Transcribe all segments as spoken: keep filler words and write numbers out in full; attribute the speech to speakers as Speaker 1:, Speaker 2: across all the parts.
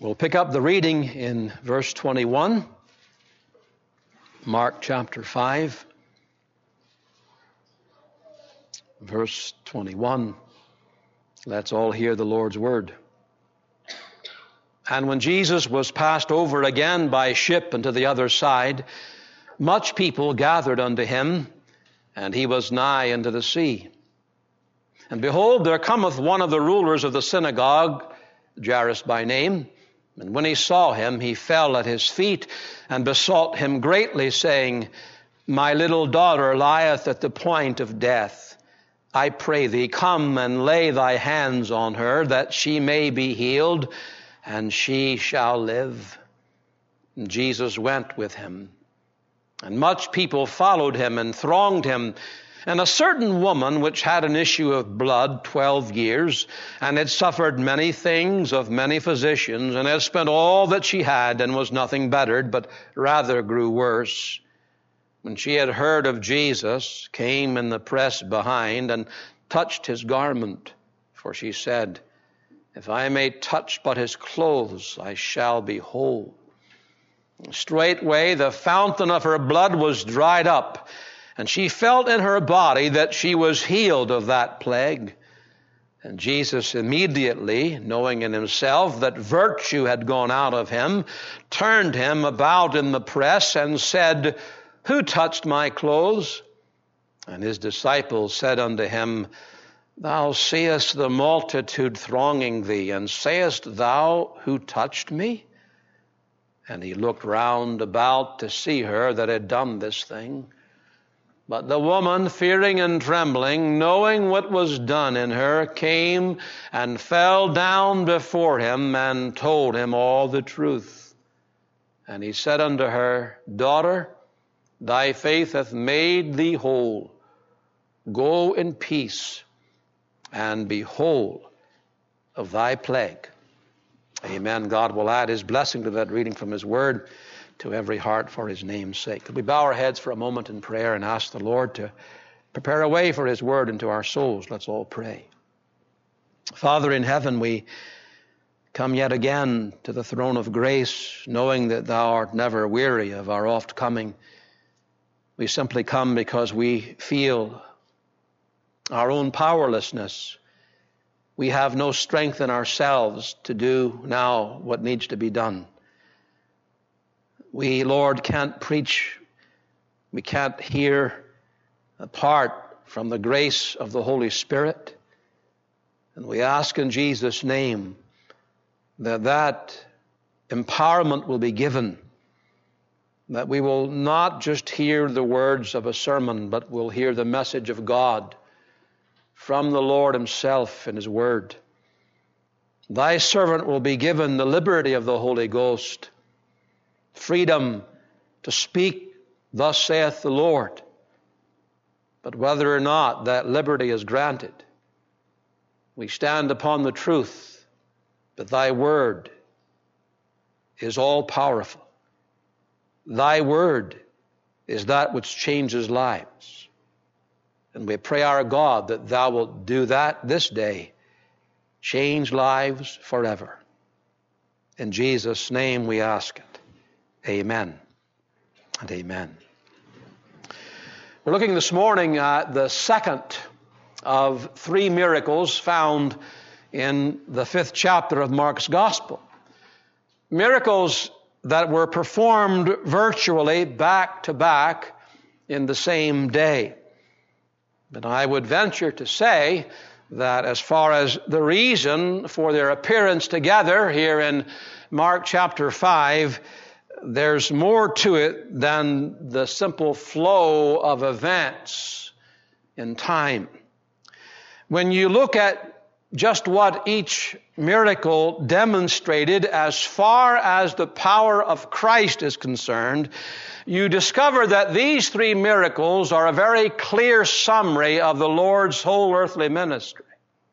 Speaker 1: We'll pick up the reading in verse twenty-one, Mark chapter five, verse twenty-one. Let's all hear the Lord's word. And when Jesus was passed over again by ship unto the other side, much people gathered unto him, and he was nigh unto the sea. And behold, there cometh one of the rulers of the synagogue, Jairus by name. And when he saw him, he fell at his feet and besought him greatly, saying, My little daughter lieth at the point of death. I pray thee, come and lay thy hands on her, that she may be healed, and she shall live. And Jesus went with him. And much people followed him and thronged him. And a certain woman which had an issue of blood twelve years, and had suffered many things of many physicians, and had spent all that she had, and was nothing bettered, but rather grew worse, when she had heard of Jesus, came in the press behind, and touched his garment. For she said, If I may touch but his clothes, I shall be whole. Straightway the fountain of her blood was dried up, and she felt in her body that she was healed of that plague. And Jesus immediately, knowing in himself that virtue had gone out of him, turned him about in the press and said, Who touched my clothes? And his disciples said unto him, Thou seest the multitude thronging thee, and sayest thou, Who touched me? And he looked round about to see her that had done this thing. But the woman, fearing and trembling, knowing what was done in her, came and fell down before him and told him all the truth. And he said unto her, Daughter, thy faith hath made thee whole. Go in peace and be whole of thy plague. Amen. God will add his blessing to that reading from his word to every heart for his name's sake. Could we bow our heads for a moment in prayer and ask the Lord to prepare a way for his word into our souls? Let's all pray. Father in heaven, we come yet again to the throne of grace, knowing that thou art never weary of our oft coming. We simply come because we feel our own powerlessness. We have no strength in ourselves to do now what needs to be done. We, Lord, can't preach. We can't hear apart from the grace of the Holy Spirit. And we ask in Jesus' name that that empowerment will be given, that we will not just hear the words of a sermon, but will hear the message of God from the Lord himself in his word. Thy servant will be given the liberty of the Holy Ghost, freedom to speak, thus saith the Lord. But whether or not that liberty is granted, we stand upon the truth that thy word is all powerful. Thy word is that which changes lives. And we pray our God that thou wilt do that this day, change lives forever. In Jesus' name we ask it. Amen and amen. We're looking this morning at the second of three miracles found in the fifth chapter of Mark's Gospel. Miracles that were performed virtually back to back in the same day. But I would venture to say that as far as the reason for their appearance together here in Mark chapter five, there's more to it than the simple flow of events in time. When you look at just what each miracle demonstrated as far as the power of Christ is concerned, you discover that these three miracles are a very clear summary of the Lord's whole earthly ministry.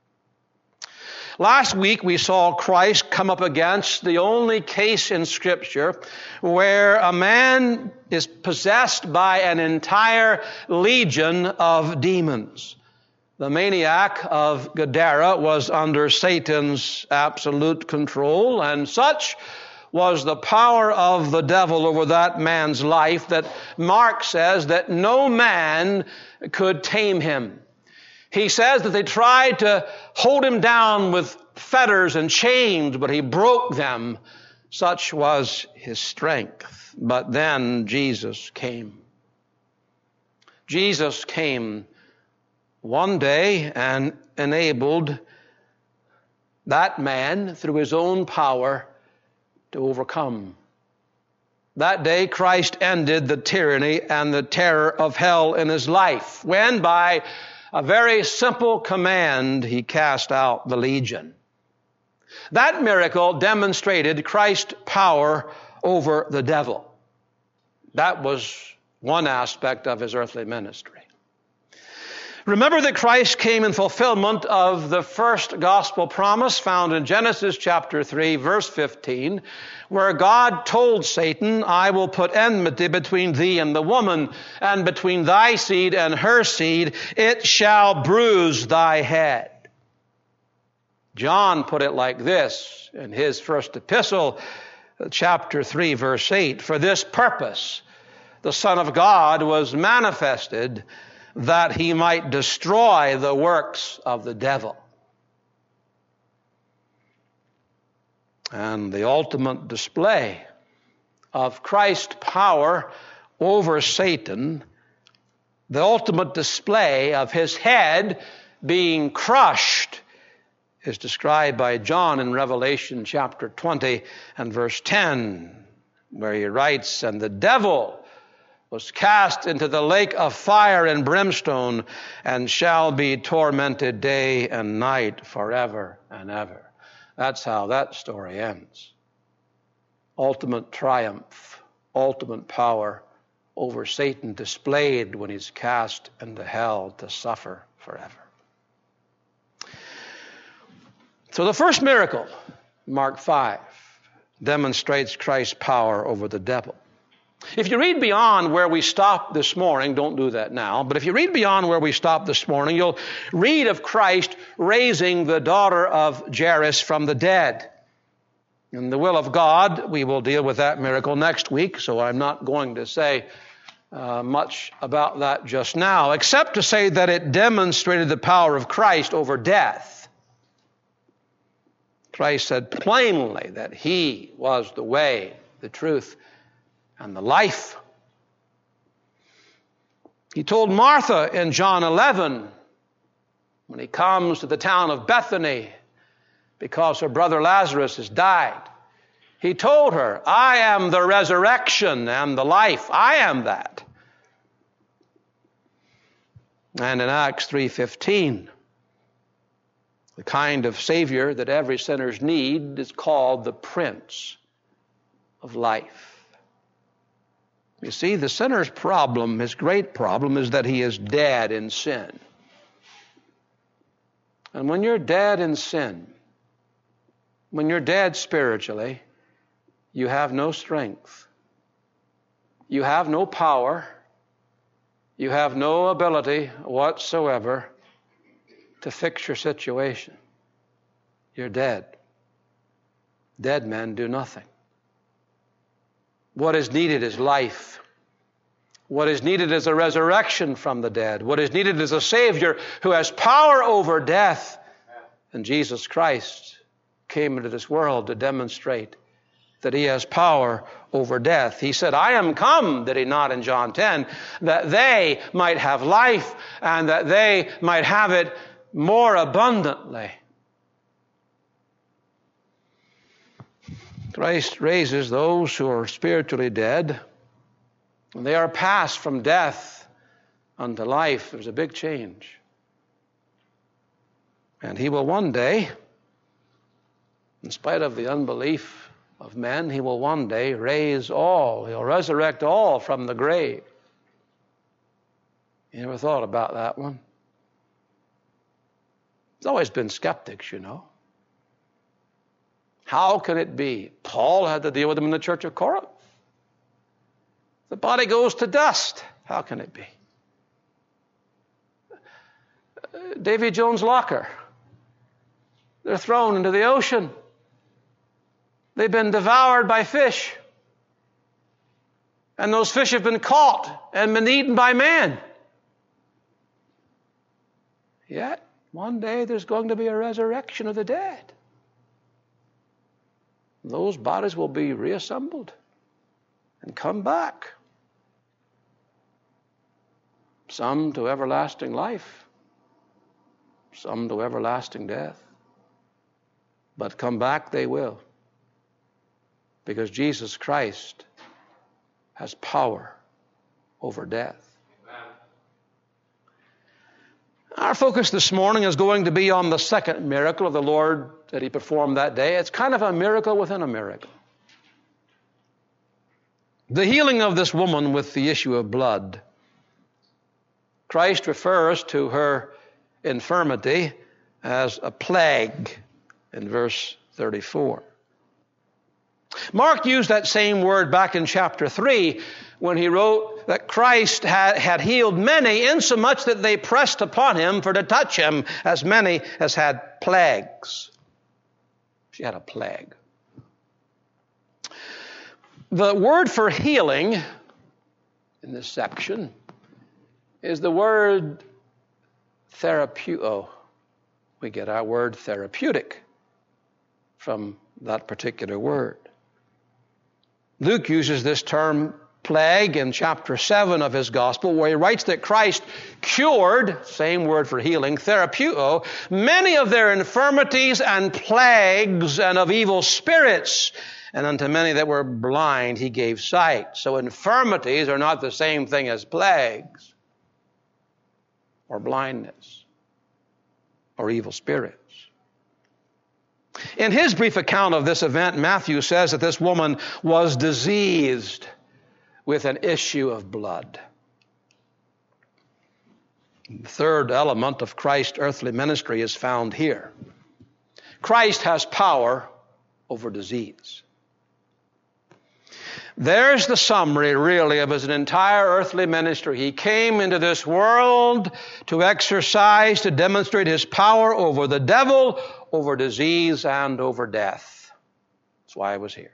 Speaker 1: Last week we saw Christ come up against the only case in Scripture where a man is possessed by an entire legion of demons. The maniac of Gadara was under Satan's absolute control, and such was the power of the devil over that man's life that Mark says that no man could tame him. He says that they tried to hold him down with fetters and chains, but he broke them. Such was his strength. But then Jesus came. Jesus came one day and enabled that man, through his own power, to overcome. That day, Christ ended the tyranny and the terror of hell in his life, when by a very simple command, he cast out the legion. That miracle demonstrated Christ's power over the devil. That was one aspect of his earthly ministry. Remember that Christ came in fulfillment of the first gospel promise found in Genesis chapter three, verse fifteen, where God told Satan, I will put enmity between thee and the woman, and between thy seed and her seed. It shall bruise thy head. John put it like this in his first epistle, chapter three, verse eight, for this purpose the Son of God was manifested, that he might destroy the works of the devil. And the ultimate display of Christ's power over Satan, the ultimate display of his head being crushed, is described by John in Revelation chapter twenty and verse ten, where he writes, and the devil was cast into the lake of fire and brimstone, and shall be tormented day and night forever and ever. That's how that story ends. Ultimate triumph, ultimate power over Satan displayed when he's cast into hell to suffer forever. So the first miracle, Mark five, demonstrates Christ's power over the devil. If you read beyond where we stopped this morning, don't do that now, but if you read beyond where we stopped this morning, you'll read of Christ raising the daughter of Jairus from the dead. In the will of God, we will deal with that miracle next week, so I'm not going to say uh, much about that just now, except to say that it demonstrated the power of Christ over death. Christ said plainly that he was the way, the truth, and the life. He told Martha in John eleven, when he comes to the town of Bethany, because her brother Lazarus has died, he told her, I am the resurrection and the life. I am that. And in Acts three fifteen, the kind of Savior that every sinner's need is called the Prince of Life. You see, the sinner's problem, his great problem, is that he is dead in sin. And when you're dead in sin, when you're dead spiritually, you have no strength. You have no power. You have no ability whatsoever to fix your situation. You're dead. Dead men do nothing. What is needed is life. What is needed is a resurrection from the dead. What is needed is a Savior who has power over death. And Jesus Christ came into this world to demonstrate that he has power over death. He said, I am come, did he not in John ten, that they might have life and that they might have it more abundantly. Christ raises those who are spiritually dead, and they are passed from death unto life. There's a big change. And he will one day, in spite of the unbelief of men, he will one day raise all. He'll resurrect all from the grave. You ever thought about that one? There's always been skeptics, you know. How can it be? Paul had to deal with them in the church of Corinth. The body goes to dust. How can it be? Davy Jones' locker. They're thrown into the ocean. They've been devoured by fish. And those fish have been caught and been eaten by man. Yet, one day there's going to be a resurrection of the dead. Those bodies will be reassembled and come back. Some to everlasting life, some to everlasting death. But come back they will, because Jesus Christ has power over death. Amen. Our focus this morning is going to be on the second miracle of the Lord that he performed that day. It's kind of a miracle within a miracle. The healing of this woman with the issue of blood. Christ refers to her infirmity as a plague in verse thirty-four. Mark used that same word back in chapter three when he wrote that Christ had, had healed many, insomuch that they pressed upon him for to touch him, as many as had plagues. She had a plague. The word for healing in this section is the word therapeuo. We get our word therapeutic from that particular word. Luke uses this term plague in chapter seven of his gospel, where he writes that Christ cured, same word for healing, therapeuo, many of their infirmities and plagues and of evil spirits. And unto many that were blind he gave sight. So infirmities are not the same thing as plagues or blindness or evil spirits. In his brief account of this event, Matthew says that this woman was diseased with an issue of blood. The third element of Christ's earthly ministry is found here. Christ has power over disease. There's the summary, really, of his entire earthly ministry. He came into this world to exercise, to demonstrate his power over the devil, over disease, and over death. That's why I was here.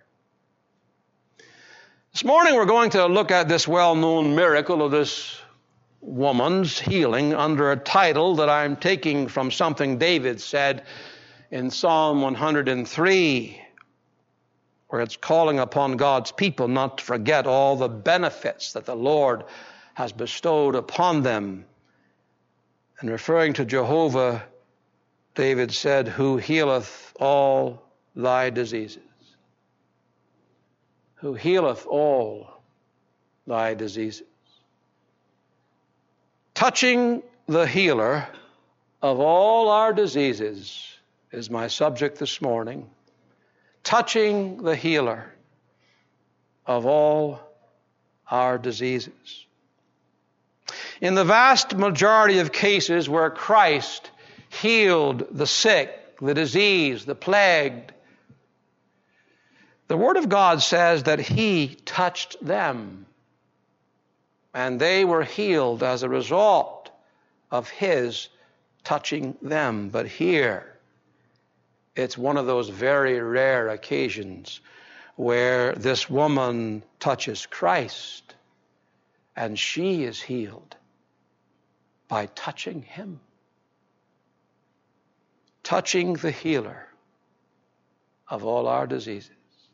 Speaker 1: This morning we're going to look at this well-known miracle of this woman's healing under a title that I'm taking from something David said in Psalm one hundred three, where it's calling upon God's people not to forget all the benefits that the Lord has bestowed upon them. And referring to Jehovah, David said, who healeth all thy diseases. Who healeth all thy diseases. Touching the healer of all our diseases is my subject this morning. Touching the healer of all our diseases. In the vast majority of cases where Christ healed the sick, the diseased, the plagued, the Word of God says that he touched them, and they were healed as a result of his touching them. But here, it's one of those very rare occasions where this woman touches Christ and she is healed by touching him. Touching the healer of all our diseases.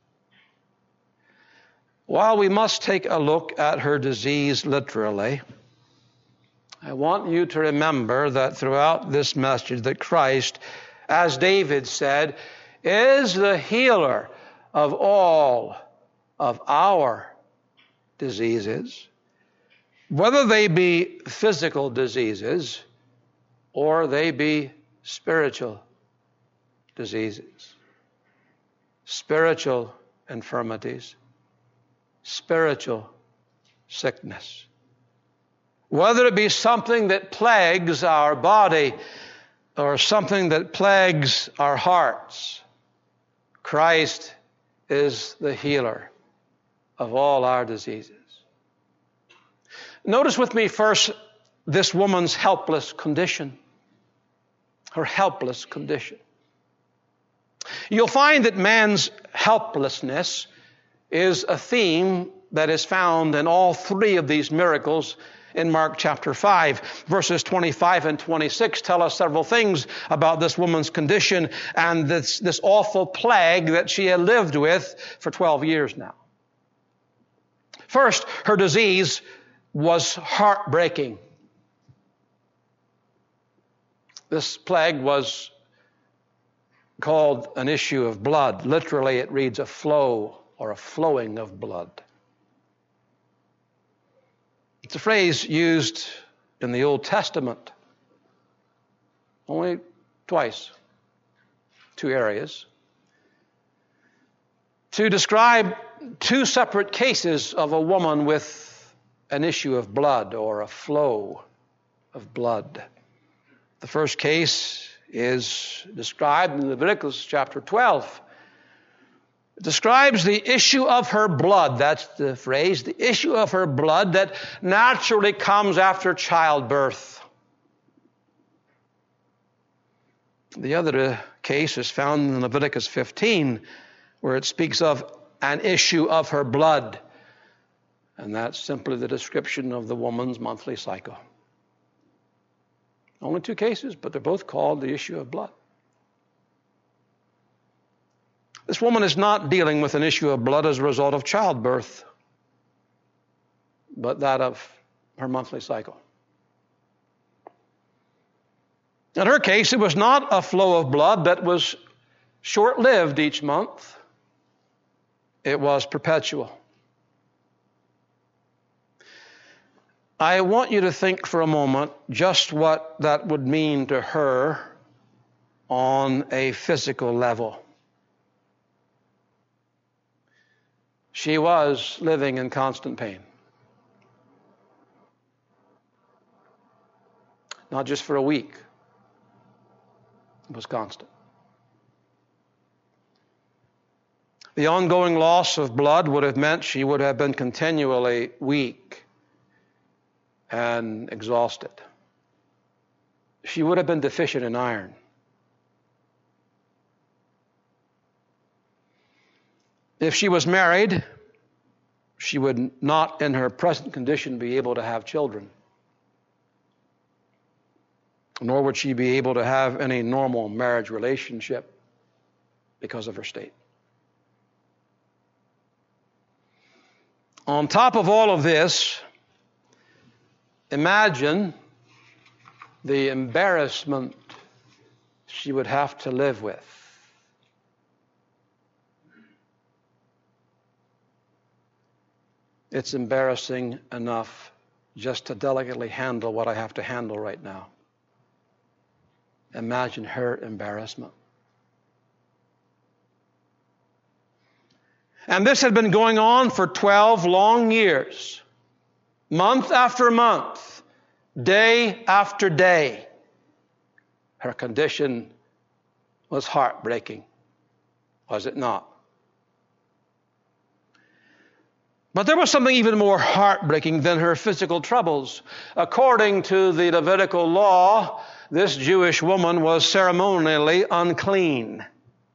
Speaker 1: While we must take a look at her disease literally, I want you to remember that throughout this message that Christ, as David said, is the healer of all of our diseases, whether they be physical diseases or they be spiritual diseases, spiritual infirmities, spiritual sickness. Whether it be something that plagues our body or something that plagues our hearts, Christ is the healer of all our diseases. Notice with me first this woman's helpless condition. her helpless condition. You'll find that man's helplessness is a theme that is found in all three of these miracles in Mark chapter five. Verses twenty-five and twenty-six tell us several things about this woman's condition and this, this awful plague that she had lived with for twelve years now. First, her disease was heartbreaking. This plague was called an issue of blood. Literally, it reads a flow or a flowing of blood. It's a phrase used in the Old Testament only twice, two areas, to describe two separate cases of a woman with an issue of blood or a flow of blood. The first case is described in Leviticus chapter twelve. It describes the issue of her blood. That's the phrase, the issue of her blood that naturally comes after childbirth. The other case is found in Leviticus fifteen, where it speaks of an issue of her blood. And that's simply the description of the woman's monthly cycle. Only two cases, but they're both called the issue of blood. This woman is not dealing with an issue of blood as a result of childbirth, but that of her monthly cycle. In her case, it was not a flow of blood that was short-lived each month. It was perpetual. I want you to think for a moment just what that would mean to her on a physical level. She was living in constant pain. Not just for a week. It was constant. The ongoing loss of blood would have meant she would have been continually weak and exhausted. She would have been deficient in iron. If she was married, she would not, in her present condition, be able to have children. Nor would she be able to have any normal marriage relationship because of her state. On top of all of this, imagine the embarrassment she would have to live with. It's embarrassing enough just to delicately handle what I have to handle right now. Imagine her embarrassment. And this had been going on for twelve long years, month after month, day after day. Her condition was heartbreaking, was it not? But there was something even more heartbreaking than her physical troubles. According to the Levitical law, this Jewish woman was ceremonially unclean.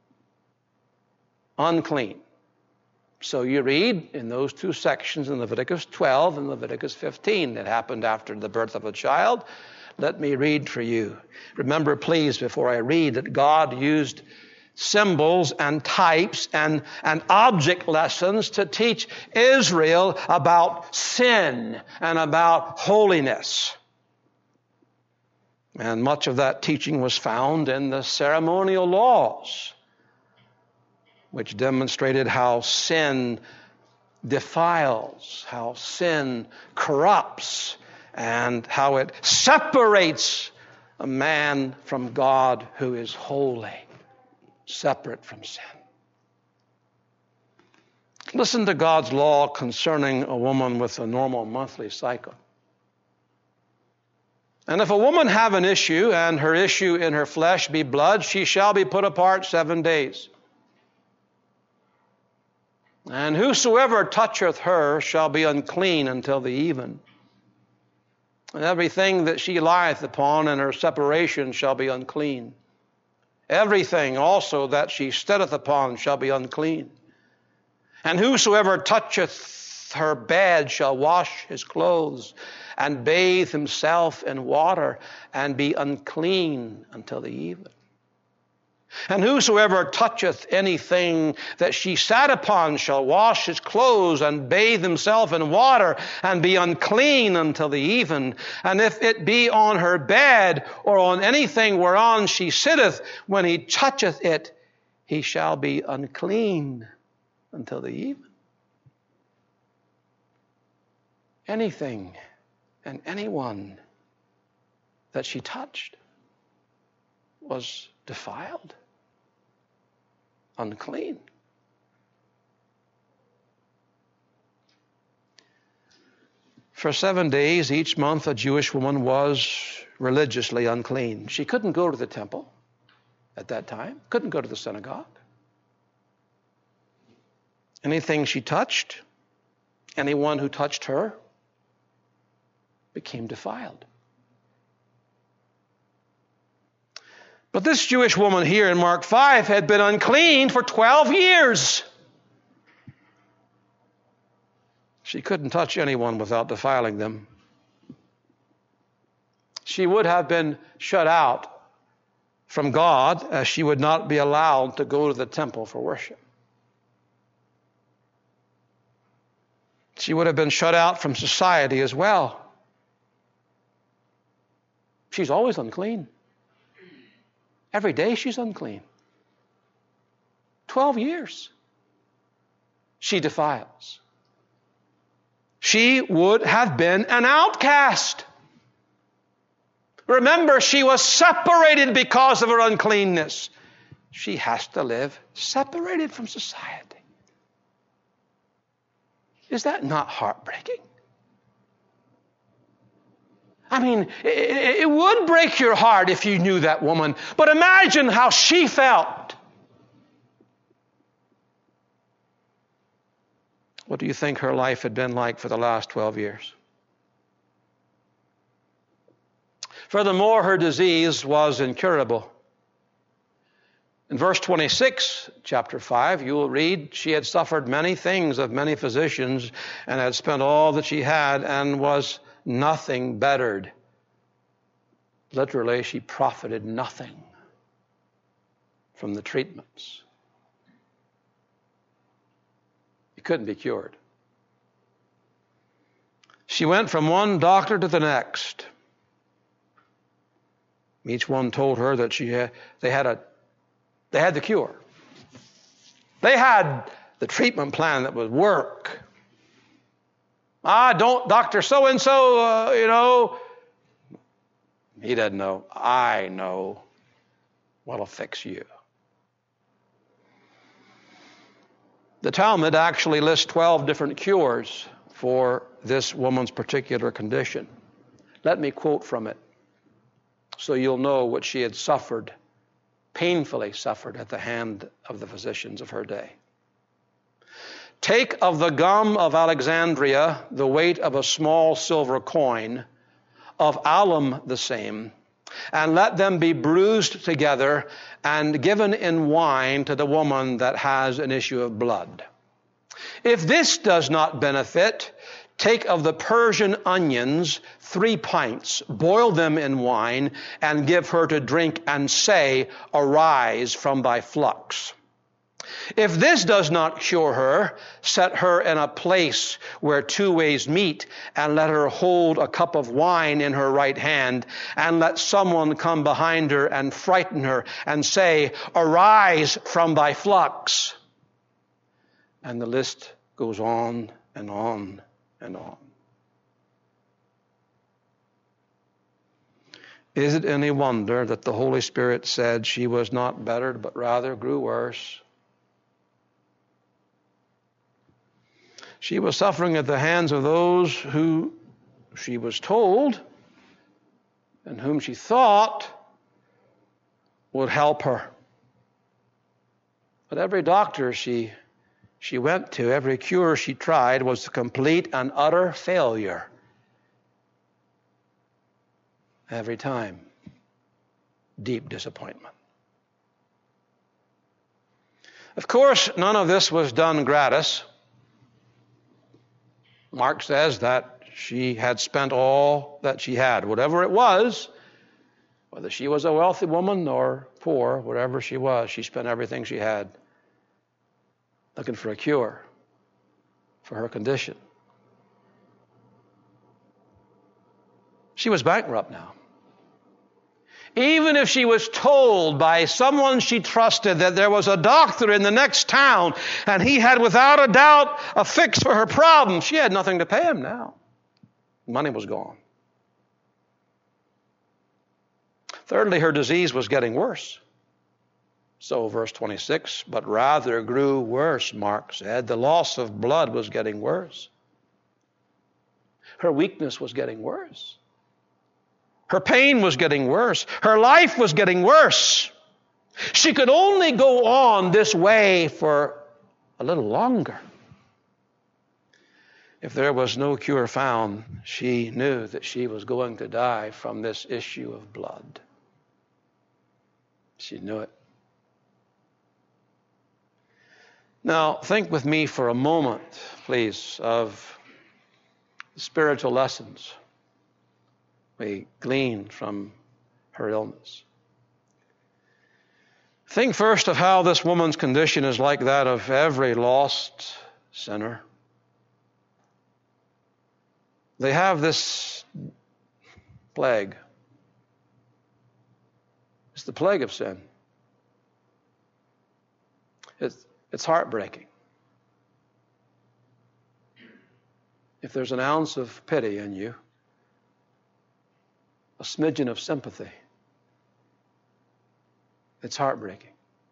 Speaker 1: Unclean. So you read in those two sections in Leviticus twelve and Leviticus fifteen. It happened after the birth of a child. Let me read for you. Remember, please, before I read, that God used symbols and types and, and object lessons to teach Israel about sin and about holiness. And much of that teaching was found in the ceremonial laws, which demonstrated how sin defiles, how sin corrupts, and how it separates a man from God who is holy, separate from sin. Listen to God's law concerning a woman with a normal monthly cycle. And if a woman have an issue, and her issue in her flesh be blood, she shall be put apart seven days. And whosoever toucheth her shall be unclean until the even. And everything that she lieth upon in her separation shall be unclean. Everything also that she sitteth upon shall be unclean. And whosoever toucheth her bed shall wash his clothes, and bathe himself in water, and be unclean until the even. And whosoever toucheth anything that she sat upon shall wash his clothes and bathe himself in water and be unclean until the even. And if it be on her bed or on anything whereon she sitteth, when he toucheth it, he shall be unclean until the even. Anything and anyone that she touched was defiled, unclean. For seven days each month, a Jewish woman was religiously unclean. She couldn't go to the temple at that time, couldn't go to the synagogue. Anything she touched, anyone who touched her, became defiled. But this Jewish woman here in Mark five had been unclean for twelve years. She couldn't touch anyone without defiling them. She would have been shut out from God, as she would not be allowed to go to the temple for worship. She would have been shut out from society as well. She's always unclean. Every day she's unclean. Twelve years. She defiles. She would have been an outcast. Remember, she was separated because of her uncleanness. She has to live separated from society. Is that not heartbreaking? I mean, it, it would break your heart if you knew that woman, but imagine how she felt. What do you think her life had been like for the last twelve years? Furthermore, her disease was incurable. In verse twenty-six, chapter five, you will read, she had suffered many things of many physicians and had spent all that she had and was nothing bettered. Literally, she profited nothing from the treatments. It couldn't be cured. She went from one doctor to the next. Each one told her that she had, they had a they had the cure. They had the treatment plan that would work. Ah, don't, Doctor so-and-so, uh, you know. He doesn't know. I know what'll fix you. The Talmud actually lists twelve different cures for this woman's particular condition. Let me quote from it so you'll know what she had suffered, painfully suffered at the hand of the physicians of her day. Take of the gum of Alexandria the weight of a small silver coin, of alum the same, and let them be bruised together and given in wine to the woman that has an issue of blood. If this does not benefit, take of the Persian onions three pints, boil them in wine, and give her to drink, and say, arise from thy flux. If this does not cure her, set her in a place where two ways meet, and let her hold a cup of wine in her right hand, and let someone come behind her and frighten her, and say, arise from thy flux. And the list goes on and on and on. Is it any wonder that the Holy Spirit said she was not bettered, but rather grew worse? She was suffering at the hands of those who she was told and whom she thought would help her. But every doctor she, she went to, every cure she tried was a complete and utter failure. every time. Deep disappointment. Of course, none of this was done gratis. Mark says that she had spent all that she had, whatever it was, whether she was a wealthy woman or poor, whatever she was, she spent everything she had looking for a cure for her condition. She was bankrupt now. Even if she was told by someone she trusted that there was a doctor in the next town and he had without a doubt a fix for her problem, she had nothing to pay him now. Money was gone. Thirdly, her disease was getting worse. So, verse twenty-six, but rather grew worse, Mark said. The loss of blood was getting worse. Her weakness was getting worse. Her pain was getting worse. Her life was getting worse. She could only go on this way for a little longer. If there was no cure found, she knew that she was going to die from this issue of blood. She knew it. Now, think with me for a moment, please, of the spiritual lessons we glean from her illness. Think first of how this woman's condition is like that of every lost sinner. They have this plague. It's the plague of sin. It's, it's heartbreaking. If there's an ounce of pity in you, a smidgen of sympathy, it's heartbreaking.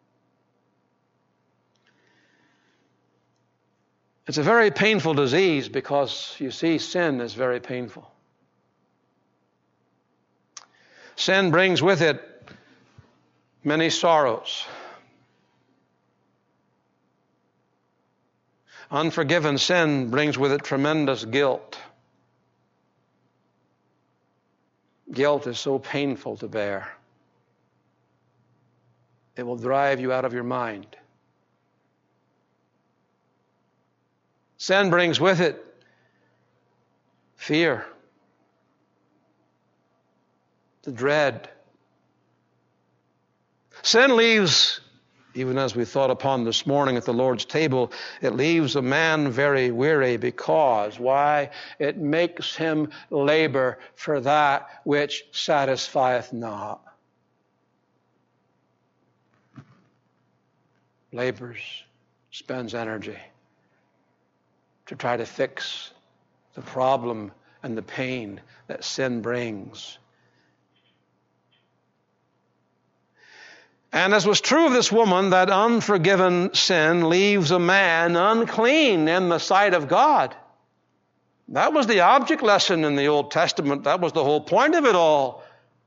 Speaker 1: It's a very painful disease because, you see, sin is very painful. Sin brings with it many sorrows. Unforgiven sin brings with it tremendous guilt. Guilt is so painful to bear. It will drive you out of your mind. Sin brings with it fear, the dread. Sin leaves, even as we thought upon this morning at the Lord's table, it leaves a man very weary because, why? It makes him labor for that which satisfieth not. Labors, spends energy to try to fix the problem and the pain that sin brings. And as was true of this woman, that unforgiven sin leaves a man unclean in the sight of God. That was the object lesson in the Old Testament. That was the whole point of it all.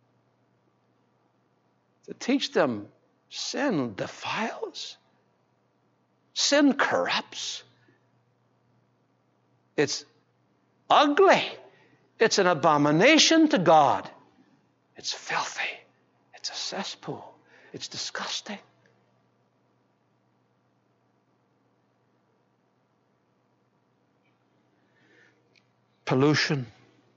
Speaker 1: To teach them sin defiles. Sin corrupts. It's ugly. It's an abomination to God. It's filthy. It's a cesspool. It's disgusting. Pollution.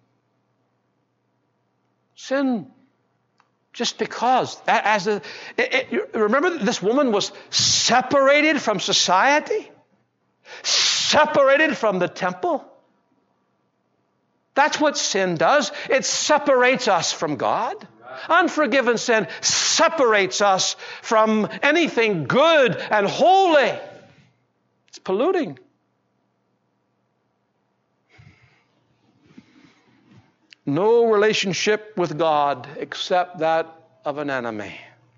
Speaker 1: Sin, just because. As a, it, it, remember, this woman was separated from society, separated from the temple. That's what sin does. It separates us from God. Unforgiven sin separates us from anything good and holy. It's polluting. No relationship with God except that of an enemy.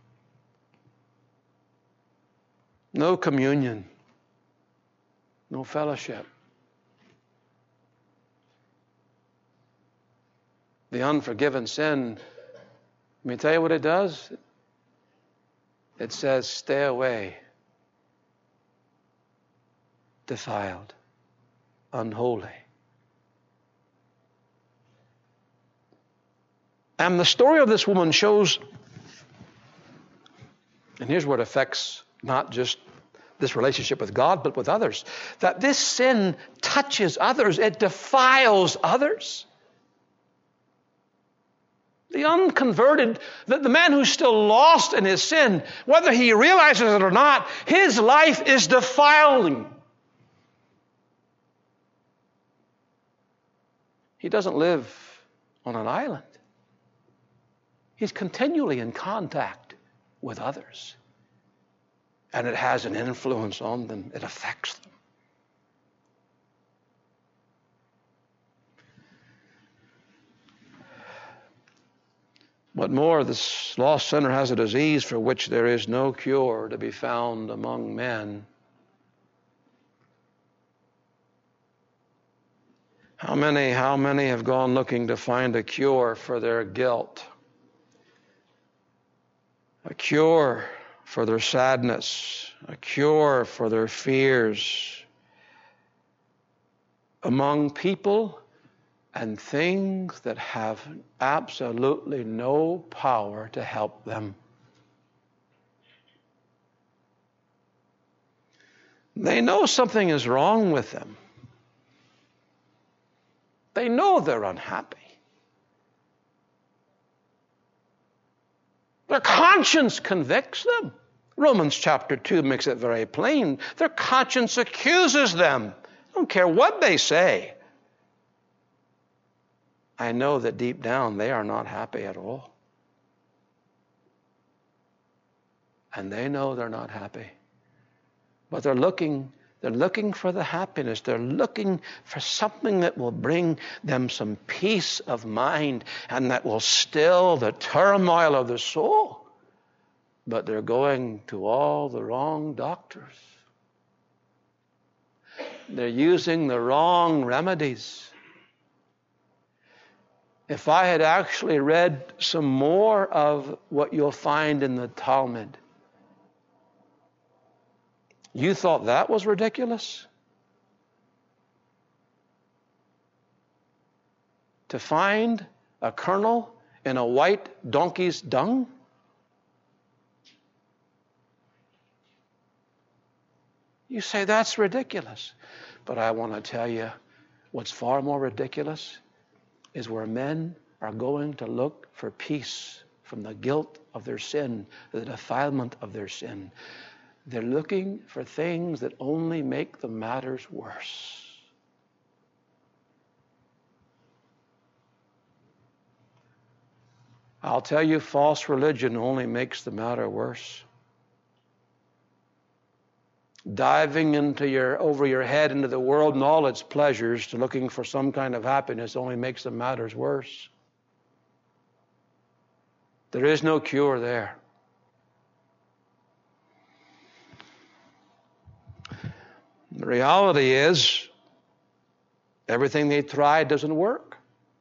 Speaker 1: No communion. No fellowship. The unforgiven sin, let me tell you what it does. It says, stay away. Defiled. Unholy. And the story of this woman shows, and here's what affects not just this relationship with God, but with others, that this sin touches others. It defiles others. The unconverted, the, the man who's still lost in his sin, whether he realizes it or not, his life is defiling. He doesn't live on an island. He's continually in contact with others. And it has an influence on them. It affects them. What more, this lost sinner has a disease for which there is no cure to be found among men. How many, how many have gone looking to find a cure for their guilt? A cure for their sadness, a cure for their fears, among people and things that have absolutely no power to help them. They know something is wrong with them. They know they're unhappy. Their conscience convicts them. Romans chapter two makes it very plain. Their conscience accuses them. I don't care what they say. I know that deep down they are not happy at all. And they know they're not happy. But they're looking, they're looking for the happiness. They're looking for something that will bring them some peace of mind and that will still the turmoil of the soul. But they're going to all the wrong doctors. They're using the wrong remedies. If I had actually read some more of what you'll find in the Talmud, you thought that was ridiculous? To find a kernel in a white donkey's dung? You say that's ridiculous. But I want to tell you what's far more ridiculous is where men are going to look for peace from the guilt of their sin, the defilement of their sin. They're looking for things that only make the matters worse. I'll tell you, false religion only makes the matter worse. Diving into your, over your head into the world and all its pleasures to looking for some kind of happiness only makes the matters worse. There is no cure there. The reality is, everything they try doesn't work.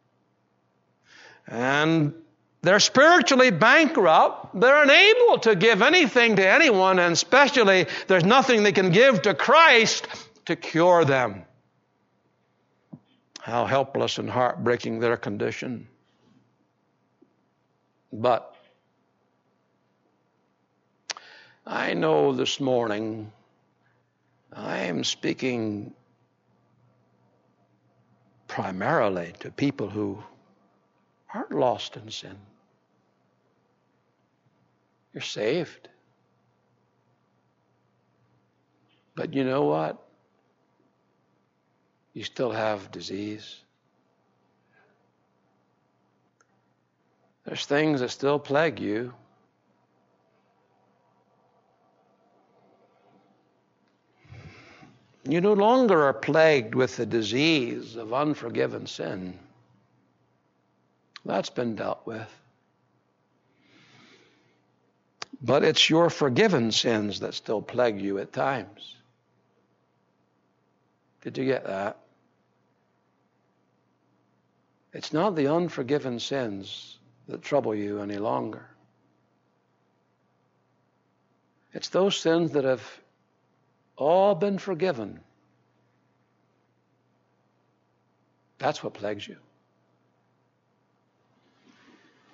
Speaker 1: And they're spiritually bankrupt. They're unable to give anything to anyone, and especially there's nothing they can give to Christ to cure them. How helpless and heartbreaking their condition. But I know this morning I am speaking primarily to people who aren't lost in sin. You're saved. But you know what? You still have disease. There's things that still plague you. You no longer are plagued with the disease of unforgiven sin. That's been dealt with. But it's your forgiven sins that still plague you at times. Did you get that? It's not the unforgiven sins that trouble you any longer. It's those sins that have all been forgiven. That's what plagues you.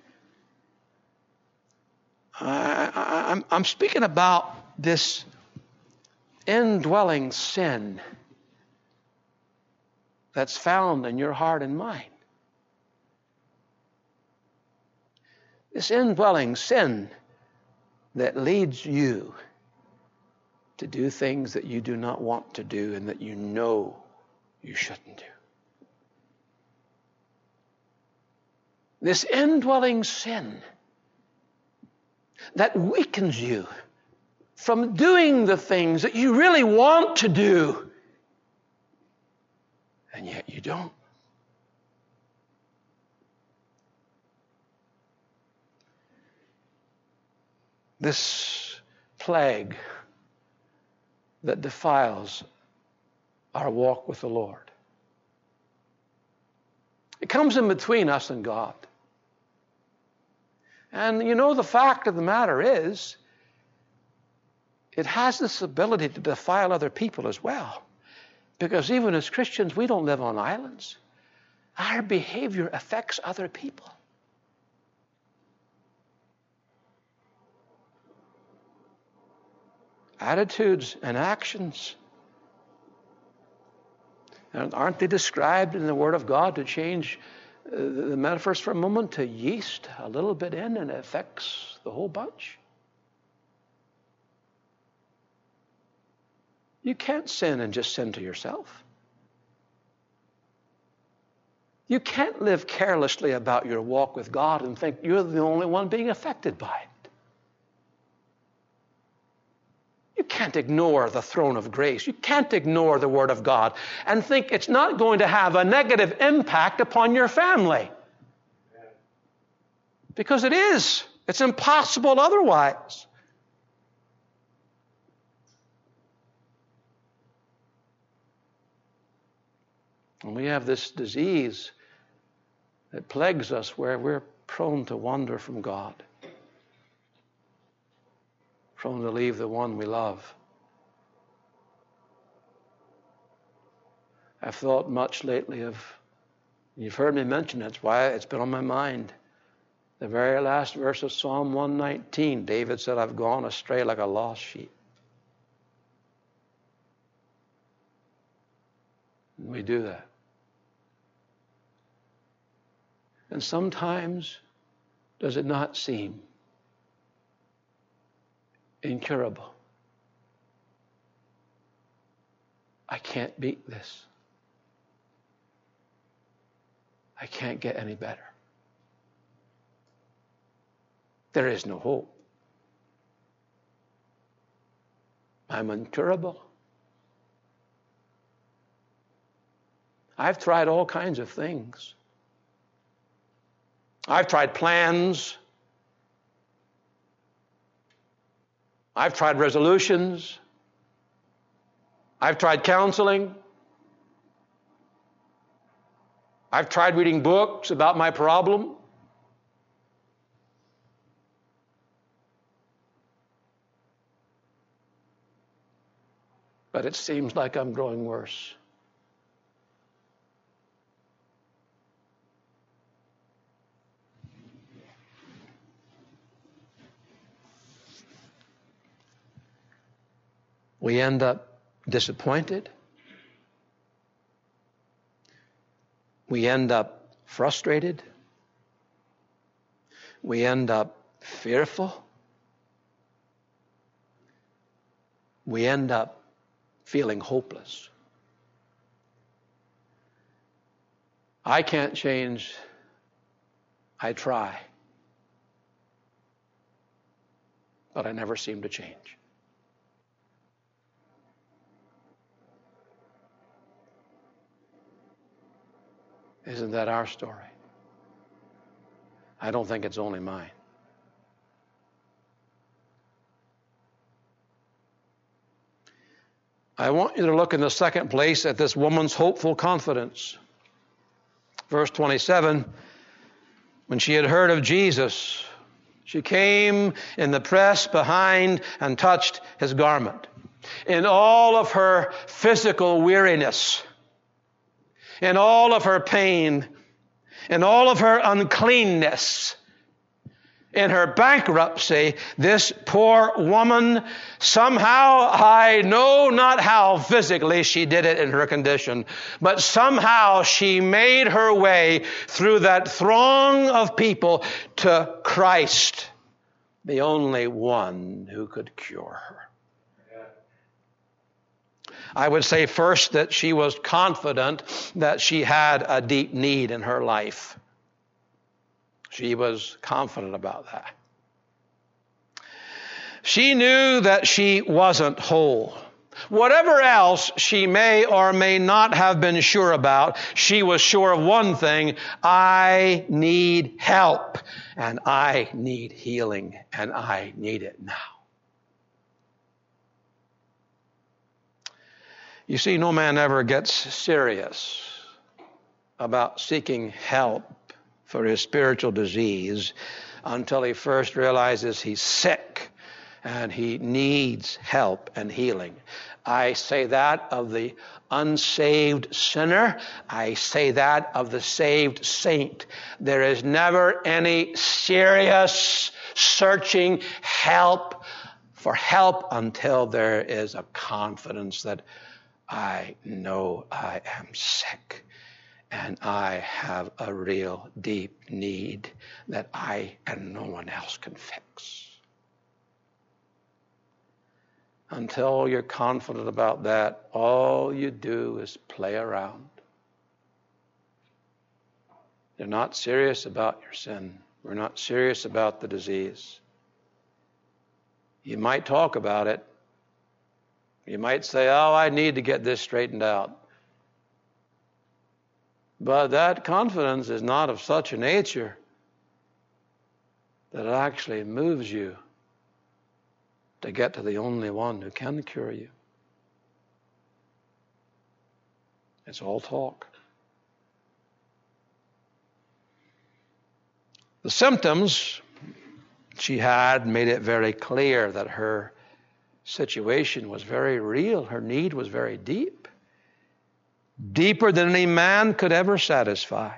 Speaker 1: I, I, I'm, I'm speaking about this indwelling sin that's found in your heart and mind. This indwelling sin that leads you to do things that you do not want to do and that you know you shouldn't do. This indwelling sin that weakens you from doing the things that you really want to do, and yet you don't. This plague that defiles our walk with the Lord. It comes in between us and God. And you know, the fact of the matter is, it has this ability to defile other people as well. Because even as Christians, we don't live on islands. Our behavior affects other people. Attitudes and actions. And aren't they described in the Word of God to change uh, the metaphors for a moment to yeast a little bit in and it affects the whole bunch? You can't sin and just sin to yourself. You can't live carelessly about your walk with God and think you're the only one being affected by it. You can't ignore the throne of grace. You can't ignore the Word of God and think it's not going to have a negative impact upon your family. Because it is. It's impossible otherwise. And we have this disease that plagues us where we're prone to wander from God. Prone to leave the one we love. I've thought much lately of, you've heard me mention it, it's why it's been on my mind. The very last verse of Psalm one nineteen, David said, I've gone astray like a lost sheep. And we do that. And sometimes, does it not seem incurable? I can't beat this. I can't get any better. There is no hope. I'm incurable. I've tried all kinds of things. I've tried plans. I've tried resolutions. I've tried counseling. I've tried reading books about my problem. But it seems like I'm growing worse. We end up disappointed. We end up frustrated. We end up fearful. We end up feeling hopeless. I can't change. I try. But I never seem to change. Isn't that our story? I don't think it's only mine. I want you to look in the second place at this woman's hopeful confidence. Verse twenty-seven, when she had heard of Jesus, she came in the press behind and touched his garment. In all of her physical weariness, in all of her pain, in all of her uncleanness, In her bankruptcy, this poor woman, somehow, I know not how physically she did it in her condition, but somehow she made her way through that throng of people to Christ, the only one who could cure her. I would say first that she was confident that she had a deep need in her life. She was confident about that. She knew that she wasn't whole. Whatever else she may or may not have been sure about, she was sure of one thing: I need help, and I need healing, and I need it now. You see, no man ever gets serious about seeking help for his spiritual disease until he first realizes he's sick and he needs help and healing. I say that of the unsaved sinner. I say that of the saved saint. There is never any serious searching help for help until there is a confidence that I know I am sick. And I have a real deep need that I and no one else can fix. Until you're confident about that, all you do is play around. You're not serious about your sin. We're not serious about the disease. You might talk about it. You might say, oh, I need to get this straightened out. But that confidence is not of such a nature that it actually moves you to get to the only one who can cure you. It's all talk. The symptoms she had made it very clear that her situation was very real. Her need was very deep. Deeper than any man could ever satisfy.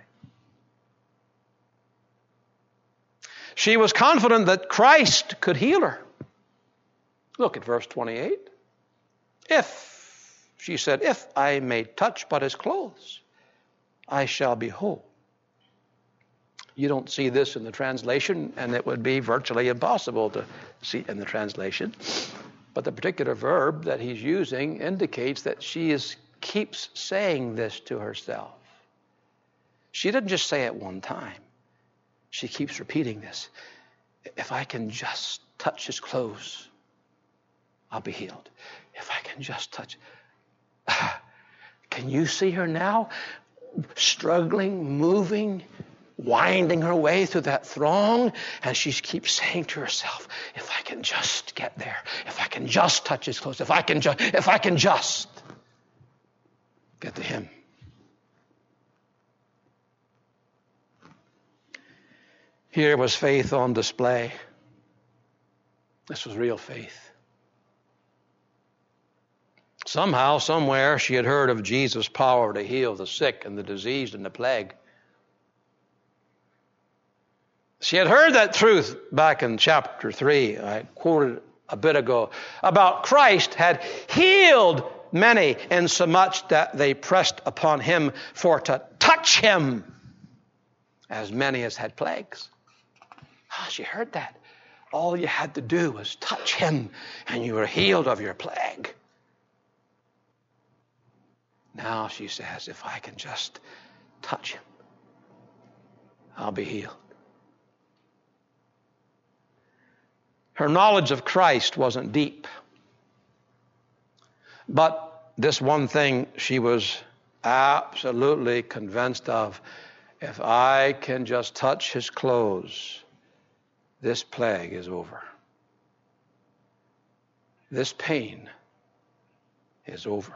Speaker 1: She was confident that Christ could heal her. Look at verse twenty-eight. If, she said, if I may touch but his clothes, I shall be whole. You don't see this in the translation, and it would be virtually impossible to see it in the translation. But the particular verb that he's using indicates that she is keeps saying this to herself. She didn't just say it one time. She keeps repeating this. If I can just touch his clothes, I'll be healed. If I can just touch. Can you see her now? Struggling, moving, winding her way through that throng, and she keeps saying to herself, if I can just get there, if I can just touch his clothes, if I can just, if I can just get to him. Here was faith on display. This was real faith. Somehow, somewhere, she had heard of Jesus' power to heal the sick and the diseased and the plague. She had heard that truth back in chapter three, I quoted a bit ago, about Christ had healed many, insomuch that they pressed upon him for to touch him, as many as had plagues. Oh, she heard that. All you had to do was touch him, and you were healed of your plague. Now she says, if I can just touch him, I'll be healed. Her knowledge of Christ wasn't deep. But this one thing she was absolutely convinced of: if I can just touch his clothes, this plague is over. This pain is over.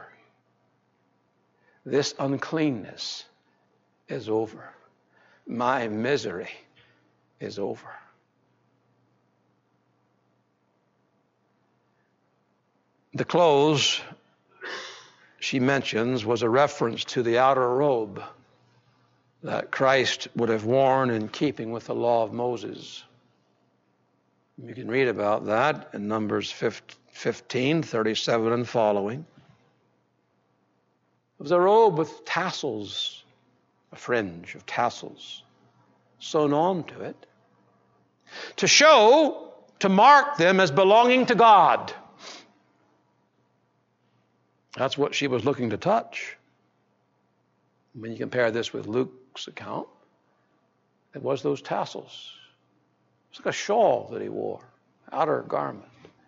Speaker 1: This uncleanness is over. My misery is over. The clothes she mentions was a reference to the outer robe that Christ would have worn in keeping with the law of Moses. You can read about that in Numbers fifteen, thirty-seven and following. It was a robe with tassels, a fringe of tassels sewn on to it, to show, to mark them as belonging to God. That's what she was looking to touch. When you compare this with Luke's account, it was those tassels. It's like a shawl that he wore, outer garment.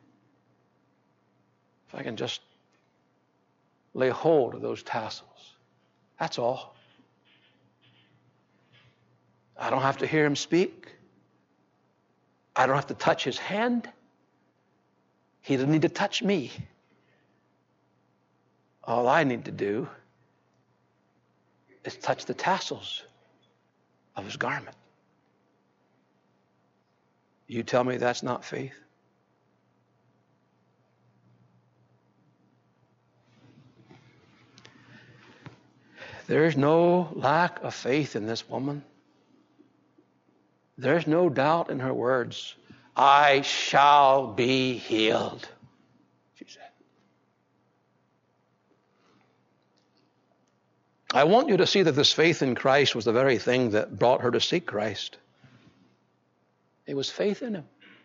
Speaker 1: If I can just lay hold of those tassels, that's all. I don't have to hear him speak. I don't have to touch his hand. He doesn't need to touch me. All I need to do is touch the tassels of his garment. You tell me that's not faith? There is no lack of faith in this woman. There's no doubt in her words. I shall be healed, she said. I want you to see that this faith in Christ was the very thing that brought her to seek Christ. It was faith in him.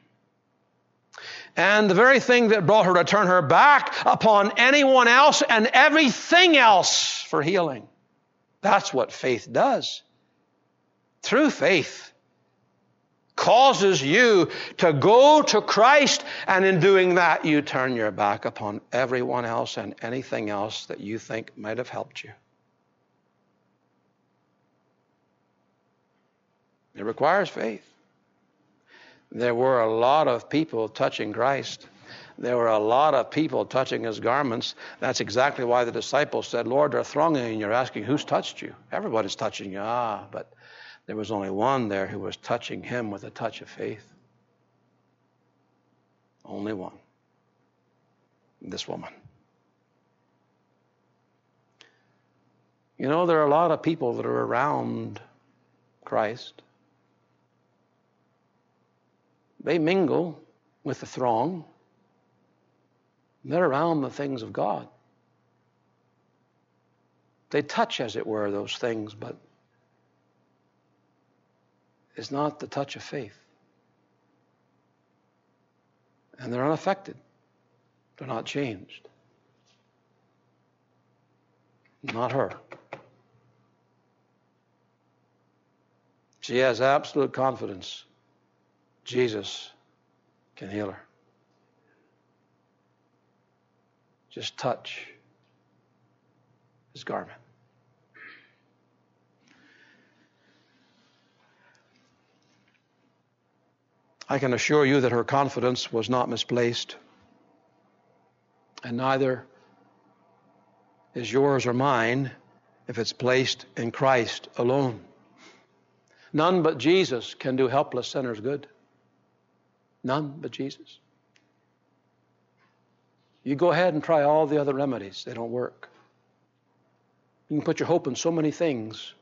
Speaker 1: And the very thing that brought her to turn her back upon anyone else and everything else for healing. That's what faith does. Through faith, causes you to go to Christ, and in doing that, you turn your back upon everyone else and anything else that you think might have helped you. It requires faith. There were a lot of people touching Christ. There were a lot of people touching his garments. That's exactly why the disciples said, Lord, they're thronging and you're asking, who's touched you? Everybody's touching you. Ah, but there was only one there who was touching him with a touch of faith. Only one. This woman. You know, there are a lot of people that are around Christ. They mingle with the throng. They're around the things of God. They touch, as it were, those things, but it's not the touch of faith. And they're unaffected. They're not changed. Not her. She has absolute confidence. Jesus can heal her. Just touch his garment. I can assure you that her confidence was not misplaced, and neither is yours or mine if it's placed in Christ alone. None but Jesus can do helpless sinners good. None but Jesus. You go ahead and try all the other remedies. They don't work. You can put your hope in so many things.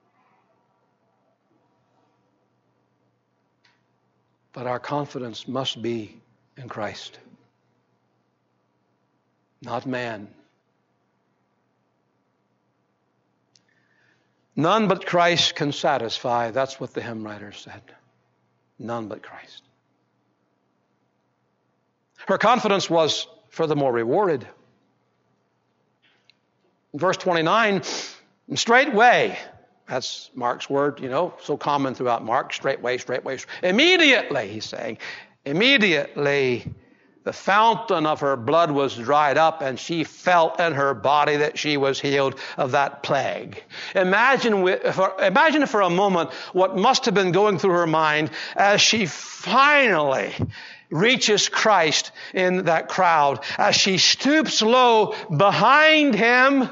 Speaker 1: But our confidence must be in Christ, not man. None but Christ can satisfy. That's what the hymn writer said. None but Christ. Her confidence was furthermore rewarded. In verse twenty-nine, straightway, that's Mark's word, you know, so common throughout Mark, straightway, straightway. Immediately, he's saying, immediately the fountain of her blood was dried up, and she felt in her body that she was healed of that plague. Imagine, imagine for a moment what must have been going through her mind as she finally reaches Christ in that crowd, as she stoops low behind him.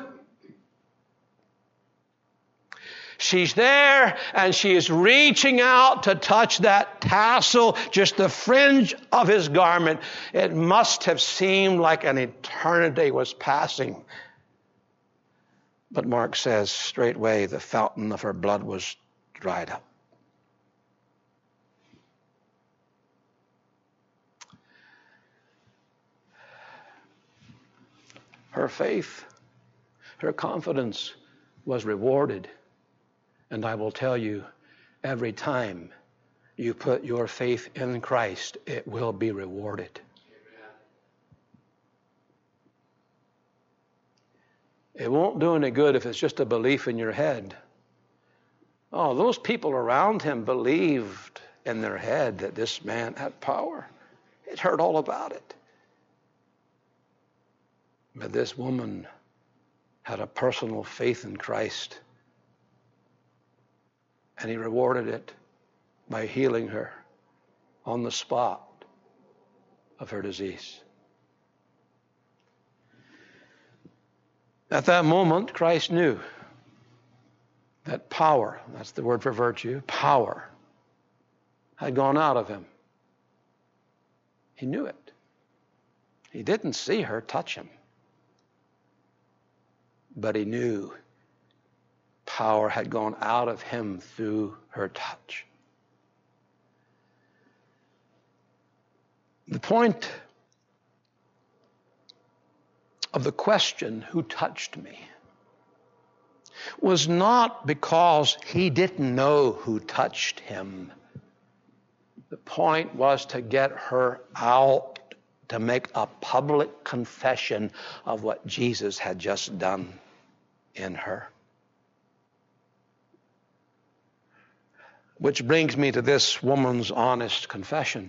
Speaker 1: She's there, and she is reaching out to touch that tassel, just the fringe of his garment. It must have seemed like an eternity was passing. But Mark says, straightway the fountain of her blood was dried up. Her faith, her confidence was rewarded. And I will tell you, every time you put your faith in Christ, it will be rewarded. It won't do any good if it's just a belief in your head. Oh, those people around him believed in their head that this man had power. It heard all about it. But this woman had a personal faith in Christ. And he rewarded it by healing her on the spot of her disease. At that moment, Christ knew that power, that's the word for virtue, power, had gone out of him. He knew it. He didn't see her touch him, but he knew power had gone out of him through her touch. The point of the question, who touched me, was not because he didn't know who touched him. The point was to get her out, to make a public confession of what Jesus had just done in her. Which brings me to this woman's honest confession.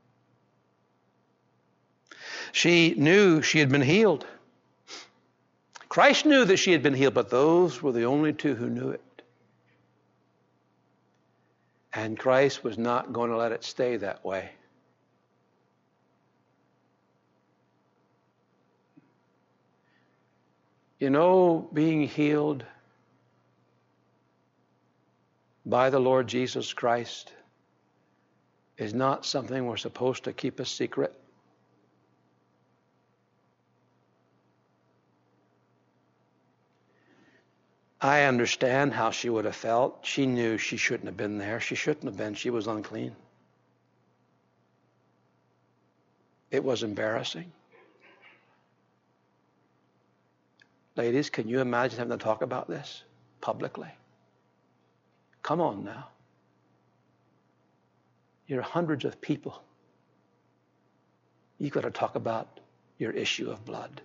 Speaker 1: She knew she had been healed. Christ knew that she had been healed, but those were the only two who knew it. And Christ was not going to let it stay that way. You know, being healed by the Lord Jesus Christ is not something we're supposed to keep a secret. I understand how she would have felt. She knew she shouldn't have been there. She shouldn't have been. She was unclean. It was embarrassing. Ladies, can you imagine having to talk about this publicly? Come on now. You're hundreds of people. You've got to talk about your issue of blood.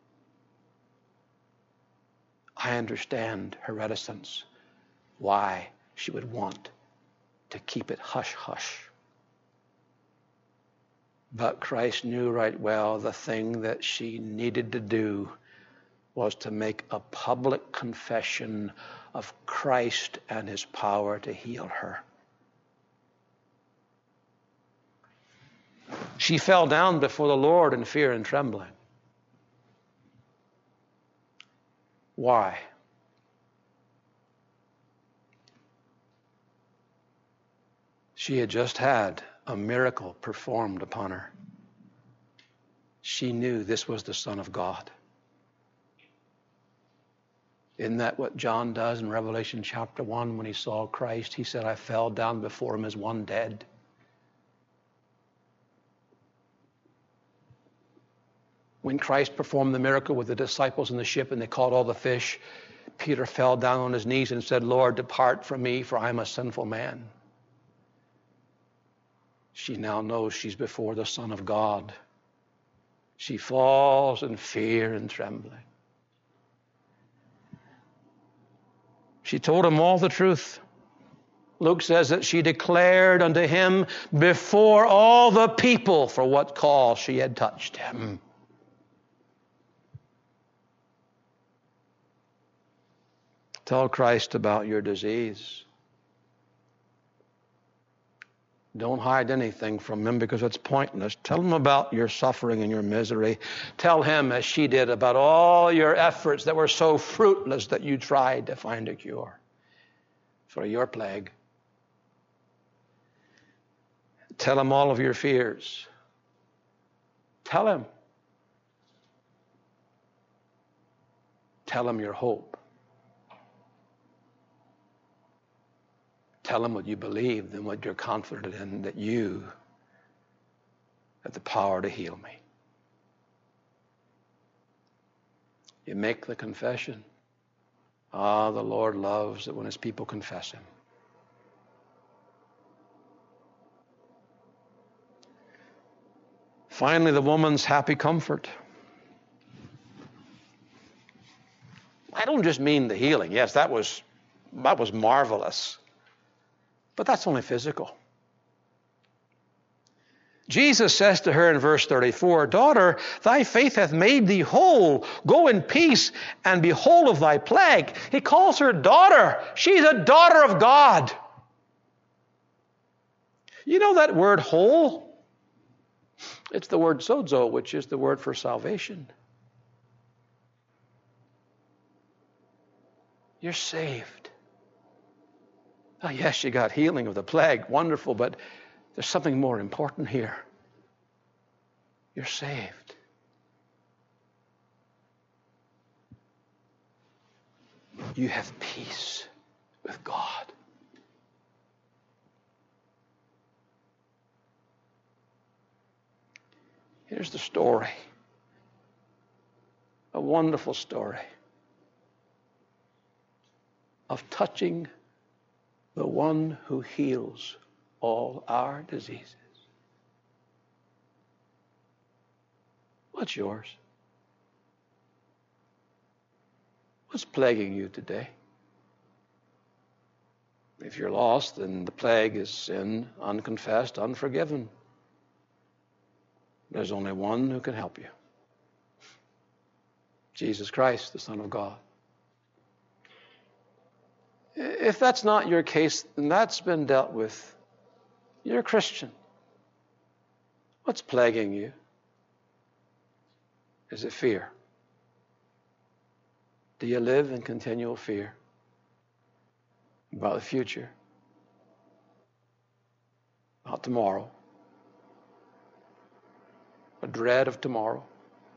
Speaker 1: I understand her reticence, why she would want to keep it hush-hush. But Christ knew right well the thing that she needed to do was to make a public confession of Christ and his power to heal her. She fell down before the Lord in fear and trembling. Why? She had just had a miracle performed upon her. She knew this was the Son of God. Isn't that what John does in Revelation chapter one when he saw Christ? He said, I fell down before him as one dead. When Christ performed the miracle with the disciples in the ship and they caught all the fish, Peter fell down on his knees and said, Lord, depart from me, for I am a sinful man. She now knows she's before the Son of God. She falls in fear and trembling. She told him all the truth. Luke says that she declared unto him before all the people for what cause she had touched him. Tell Christ about your disease. Don't hide anything from him because it's pointless. Tell him about your suffering and your misery. Tell him, as she did, about all your efforts that were so fruitless that you tried to find a cure for your plague. Tell him all of your fears. Tell him. Tell him your hope. Tell him what you believe and what you're confident in, that you have the power to heal me. You make the confession. Ah, the Lord loves it when his people confess him. Finally, the woman's happy comfort. I don't just mean the healing. Yes, that was, that was marvelous. But that's only physical. Jesus says to her in verse thirty-four, "Daughter, thy faith hath made thee whole. Go in peace and be whole of thy plague." He calls her daughter. She's a daughter of God. You know that word whole? It's the word sozo, which is the word for salvation. You're saved. Oh, yes, you got healing of the plague. Wonderful, but there's something more important here. You're saved. You have peace with God. Here's the story. A wonderful story of touching the one who heals all our diseases. What's yours? What's plaguing you today? If you're lost, then the plague is sin, unconfessed, unforgiven. There's only one who can help you. Jesus Christ, the Son of God. If that's not your case, then that's been dealt with. You're a Christian. What's plaguing you? Is it fear? Do you live in continual fear about the future? About tomorrow? A dread of tomorrow?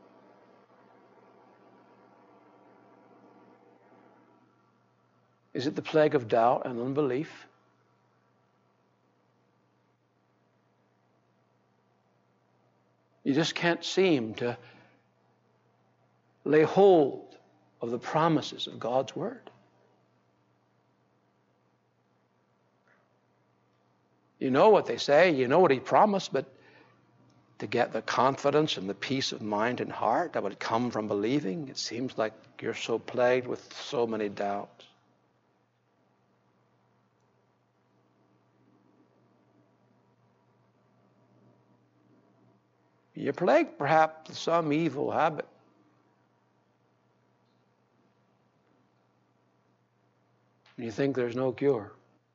Speaker 1: Is it the plague of doubt and unbelief? You just can't seem to lay hold of the promises of God's Word. You know what they say, you know what He promised, but to get the confidence and the peace of mind and heart that would come from believing, it seems like you're so plagued with so many doubts. You're plagued perhaps with some evil habit. And you think there's no cure.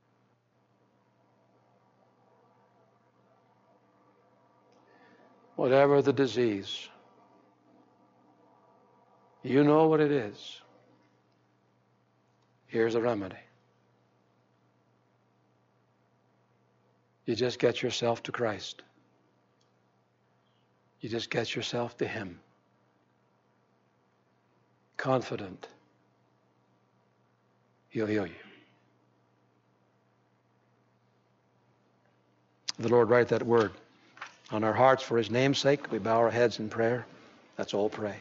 Speaker 1: Whatever the disease, you know what it is. Here's a remedy. You just get yourself to Christ. You just get yourself to Him. Confident He'll heal you. The Lord write that word on our hearts for His name's sake. We bow our heads in prayer. Let's all pray.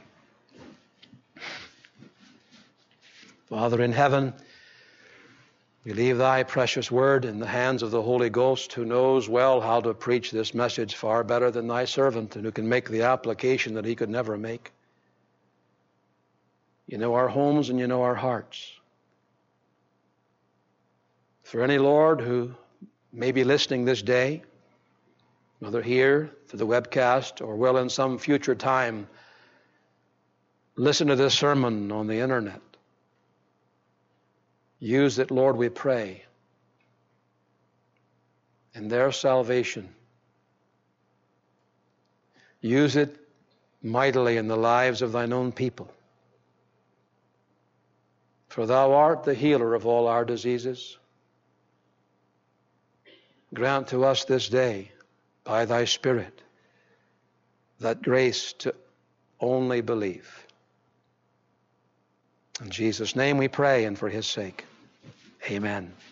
Speaker 1: Father in heaven, we leave Thy precious word in the hands of the Holy Ghost, who knows well how to preach this message far better than Thy servant, and who can make the application that he could never make. You know our homes and you know our hearts. For any, Lord, who may be listening this day, whether here through the webcast or will in some future time listen to this sermon on the internet, use it, Lord, we pray, in their salvation. Use it mightily in the lives of Thine own people. For Thou art the healer of all our diseases. Grant to us this day, by Thy Spirit, that grace to only believe. In Jesus' name we pray, and for His sake. Amen.